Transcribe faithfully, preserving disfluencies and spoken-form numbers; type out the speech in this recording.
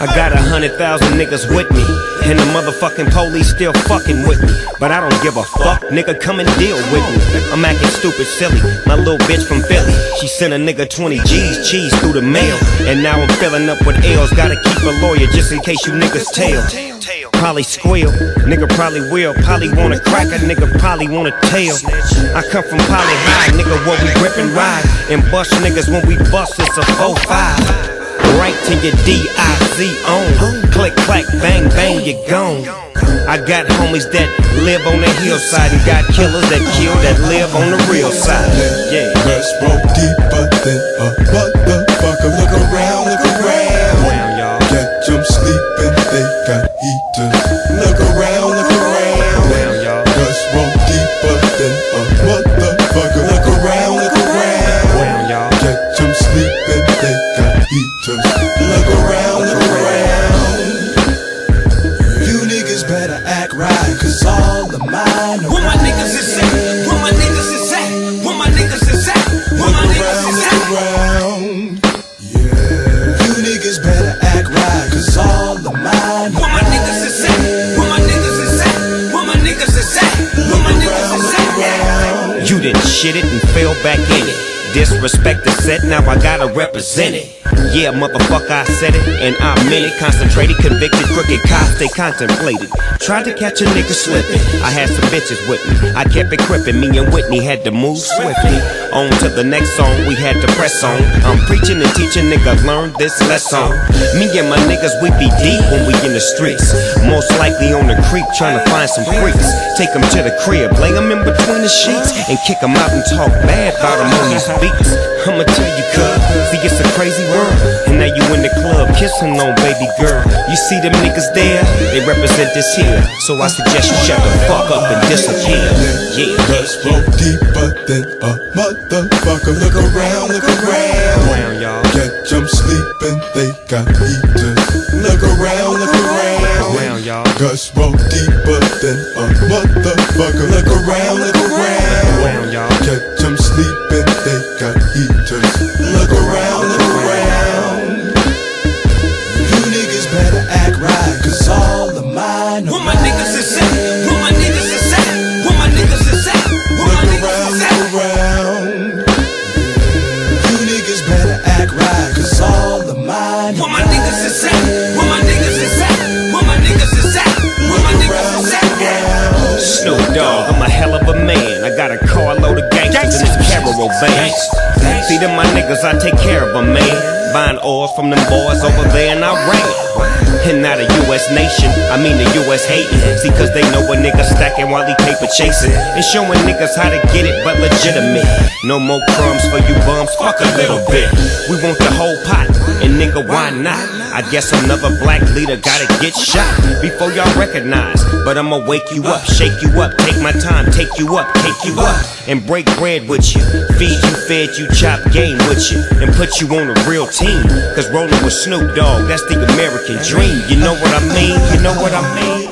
I got a hundred thousand niggas with me, and the motherfucking police still fucking with me. But I don't give a fuck, nigga, come and deal with me. I'm acting stupid silly, my little bitch from Philly. She sent a nigga twenty G's, cheese through the mail. And now I'm filling up with L's, gotta keep a lawyer just in case you niggas tail. Probably squeal, nigga probably will. Probably wanna crack a nigga, probably wanna tail. I come from Poly High, nigga, where we grip and ride. And bust niggas when we bust, it's a four five. Right to your D I Z on. Click, clack, bang, bang, you gone. I got homies that live on the hillside and got killers that kill that live on the real side. Yeah. Let's roll deeper than a motherfucker. Look around, look around. Around, y'all. Catch them sleeping, they got heaters. Look around, look around. Around, y'all. Let's roll deeper than a motherfucker. Look around, look around. Around, y'all. Catch them sleeping, they got heaters. Look around, look around. You niggas better act right, cause all of mine are where my niggas is at? Where my niggas is at? Where my niggas is at? Where my niggas is at? around. Yeah. You niggas better act right, cause all of mine Where my niggas is at? Where my niggas is at? Where my niggas is at? Where my niggas is at? You didn't shit it and fell back in it. Disrespect the set, now I gotta represent it. Yeah, motherfucker, I said it, and I meant it. Concentrated, convicted, crooked cops, they contemplated. Tried to catch a nigga slipping. I had some bitches with me. I kept it crippin'. Me and Whitney had to move swiftly. On to the next song, we had to press on. I'm preaching and teaching, nigga, learn this lesson. Me and my niggas, we be deep when we in the streets. Most likely on the creek, trying to find some freaks. Take them to the crib, lay them in between the sheets, and kick them out and talk bad about them on these beats. I'ma tell you, cuz, see, it's a crazy world. And now you in the club, kissing on baby girl. You see them niggas there, they represent this here. So I suggest you shut the fuck up and disappear. Yeah, Let's roll deeper than a motherfucker. Look around, look around. around, y'all. Catch them sleeping, they got heaters. Look around, look around. Around, y'all. Let's roll deeper than a motherfucker. Look around, look around. Around, y'all. Catch them sleeping, they got heaters. Look around, look around. You niggas better act right, cause all of mine are Where my niggas is at? Where my niggas is at? Where my niggas is at? Where my Look niggas around, is look at? around. You niggas better act right, cause all of mine Where my niggas is at? Where my niggas is at? Where my niggas is at? Where my niggas is at? Snoop Dogg, I'm a hell of a man. I got a carload of gangsters in this Carol band. See them my niggas, I take care of them, man. Buying oil from them boys over there and I ran. And not a U S nation, I mean the U S hating. See, cause they know a nigga stacking while he paper chasing. And showing niggas how to get it, but legitimate. No more crumbs for you bums, fuck a little bit. We want the whole pot, and nigga, why not? I guess another black leader gotta get shot before y'all recognize. But I'ma wake you up, shake you up, take my time, take you up, take you up, and break bread with you. Feed you, fed you, chop game with you, and put you on a real team. Cause rolling with Snoop Dogg, that's the American dream. You know what I mean? You know what I mean?